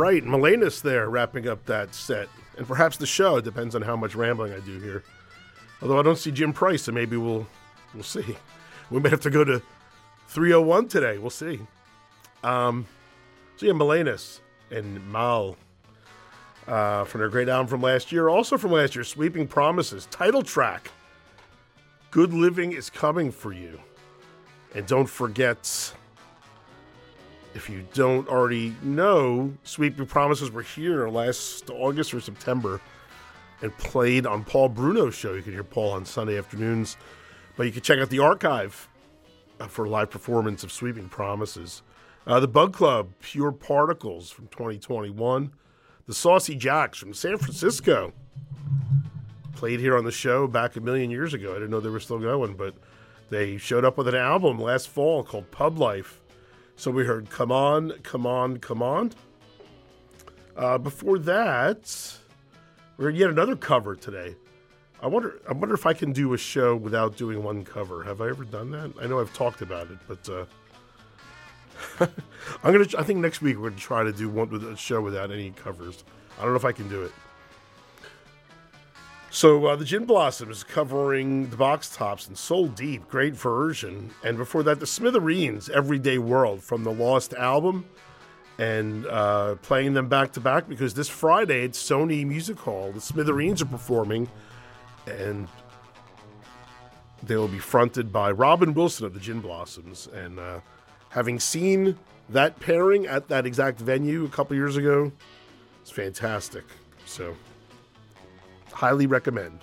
right, Melenas there, wrapping up that set. And perhaps the show, depends on how much rambling I do here. Although I don't see Jim Price, so maybe we'll see. We may have to go to 301 today. We'll see. So yeah, Melenas and Mal from their great album from last year. Also from last year, Sweeping Promises. Title track, Good Living is Coming for You. And don't forget, if you don't already know, Sweeping Promises were here last August or September and played on Paul Bruno's show. You can hear Paul on Sunday afternoons. But you can check out the archive for a live performance of Sweeping Promises. The Bug Club, Pure Particles from 2021. The Saucy Jacks from San Francisco. Played here on the show back a million years ago. I didn't know they were still going, but they showed up with an album last fall called Pub Life. So we heard Come On, Come On, Come On. Before that, we heard yet another cover today. I wonder if I can do a show without doing one cover. Have I ever done that? I know I've talked about it, but I think next week we're gonna try to do one with a show without any covers. I don't know if I can do it. So the Gin Blossoms covering the Box Tops and Soul Deep, great version. And before that, the Smithereens, Everyday World from the Lost album, and playing them back to back because this Friday at Sony Music Hall, the Smithereens are performing, and they will be fronted by Robin Wilson of the Gin Blossoms. And having seen that pairing at that exact venue a couple years ago, it's fantastic. So highly recommend.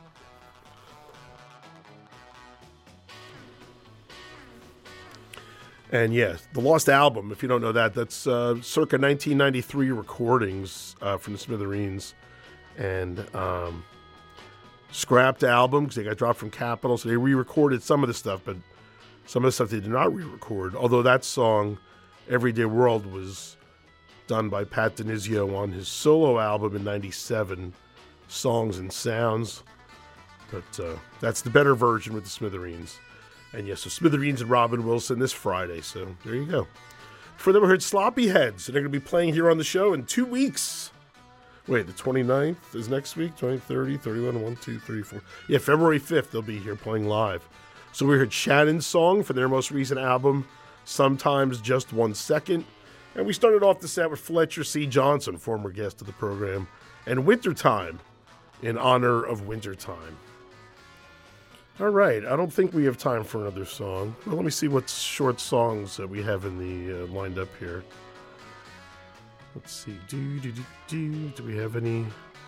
And yeah, the Lost album, if you don't know that, that's circa 1993 recordings from the Smithereens. And scrapped album because they got dropped from Capitol, so they re-recorded some of the stuff, but some of the stuff they did not re-record. Although that song, Everyday World, was done by Pat Denizio on his solo album in 97, Songs and Sounds. But that's the better version with the Smithereens. And yes, so Smithereens and Robin Wilson this Friday, so there you go. For them, we heard Sloppy Heads, and they're going to be playing here on the show in 2 weeks. Wait, the 29th is next week? 20, 30, 31, 1, 2, 3, 4. Yeah, February 5th, they'll be here playing live. So we heard Shannon's song for their most recent album, Sometimes Just 1 Second. And we started off the set with Fletcher C. Johnson, former guest of the program, and Wintertime, in honor of Wintertime. All right, I don't think we have time for another song. Well, let me see what short songs that we have in the lined up here. Let's see. Do we have any?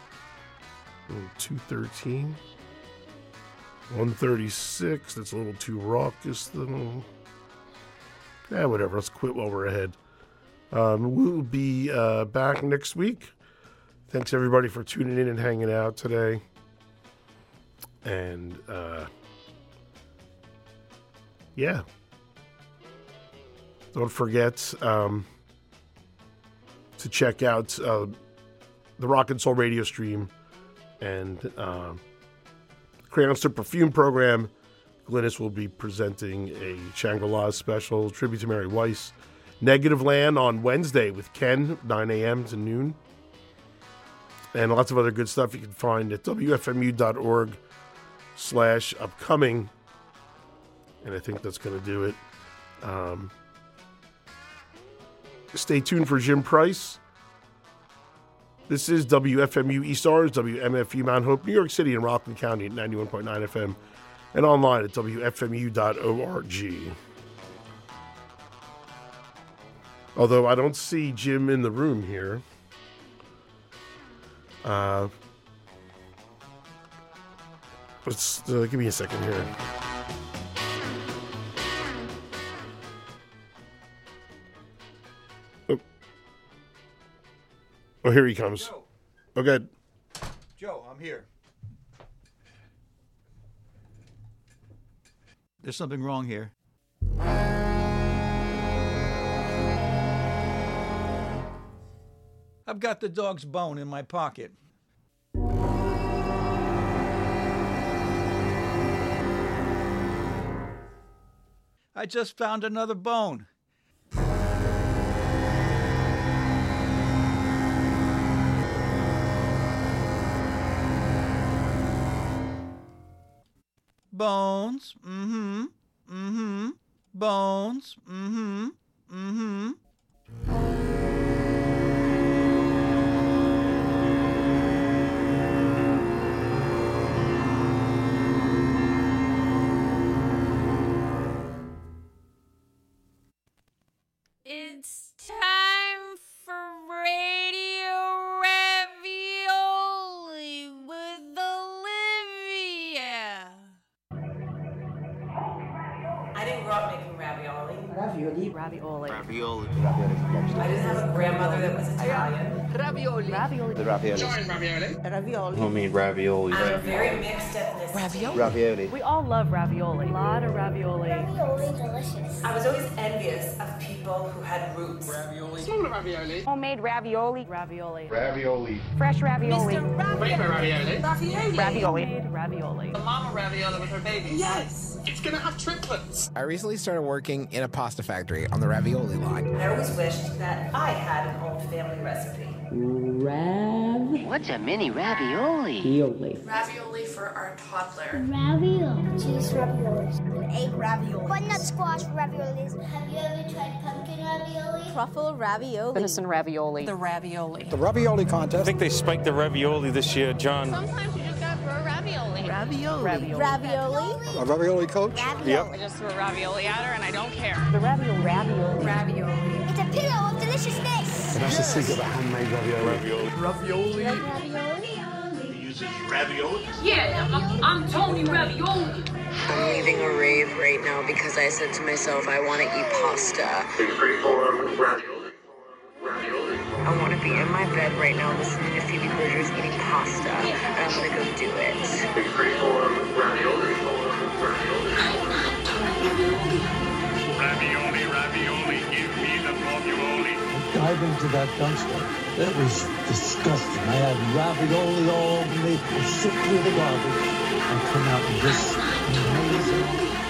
213. 136. That's a little too raucous. Whatever. Let's quit while we're ahead. We'll be back next week. Thanks, everybody, for tuning in and hanging out today. And, yeah. Don't forget to check out the Rock and Soul radio stream and Crayon Strip Perfume program. Glynis will be presenting a Shangri-La special tribute to Mary Weiss. Negative Land on Wednesday with Ken, 9 a.m. to noon. And lots of other good stuff you can find at wfmu.org/upcoming. And I think that's going to do it. Stay tuned for Jim Price. This is WFMU East Orange, WMFU Mount Hope, New York City, and Rockland County at 91.9 FM, and online at WFMU.org. Although I don't see Jim in the room here. Give me a second here. Oh, here he comes. Joe. Oh, good. Joe, I'm here. There's something wrong here. I've got the dog's bone in my pocket. I just found another bone. I just found another bone. Bones. Mm-hmm. Mm-hmm. Bones. Mm-hmm. Mm-hmm. It's time for Radio Ravioli with Olivia. I didn't grow up making ravioli. Ravioli. Ravioli. Ravioli. I didn't have a grandmother that was Italian. Ravioli. Ravioli. The ravioli. Ravioli. Homemade ravioli. I'm a very mixed ethnicity. Ravioli. We all love ravioli. A lot of ravioli. Ravioli delicious. I was always envious of people who had roots. Homemade ravioli. Ravioli. Ravioli. Fresh ravioli. Ravioli. Ravioli. Made ravioli. Mama ravioli with her baby. Yes. I recently started working in a pasta factory on the ravioli line. I always wished that I had an old family recipe. What's a mini ravioli? Ravioli for our toddler. Ravioli. Cheese raviolis. Egg raviolis. Butternut squash raviolis. Have you ever tried pumpkin ravioli? Truffle ravioli. Venison ravioli. The ravioli. The ravioli contest. I think they spiked the ravioli this year, John. Sometimes you just gotta throw ravioli. Ravioli. Ravioli. A ravioli coach? Yep. I just threw ravioli at her and I don't care. The ravioli. Ravioli. Ravioli. It's a pillow of deliciousness. That's the secret of handmade ravioli. Ravioli. Yeah, I'm Tony Ravioli. I'm leaving a rave right now because I said to myself, I want to eat pasta. I want to be in my bed right now listening to Phoebe Bridgers eating pasta, and I'm going to go do it. Ravioli, give me the ravioli. Dive into that dumpster. It was disgusting. I had ravioli all over me. I sift through the garbage and come out with this amazing.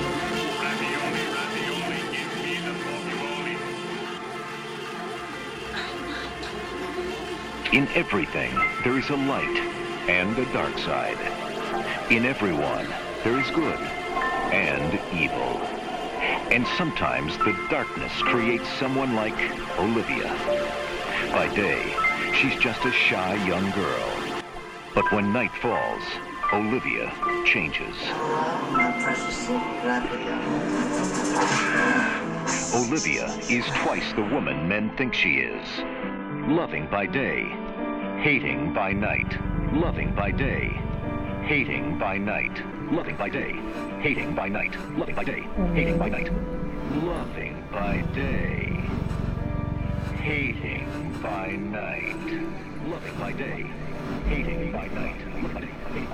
Ravioli, give me the ravioli. In everything, there is a light and a dark side. In everyone, there is good and evil. And sometimes the darkness creates someone like Olivia. By day, she's just a shy young girl. But when night falls, Olivia changes. My precious Olivia. Olivia is twice the woman men think she is. Loving by day, hating by night. Loving by day, hating by night. Loving by day, hating by night. Loving by day, hating by night. Loving by day, hating by night. Loving by day, hating by night. Loving by day, hating by night.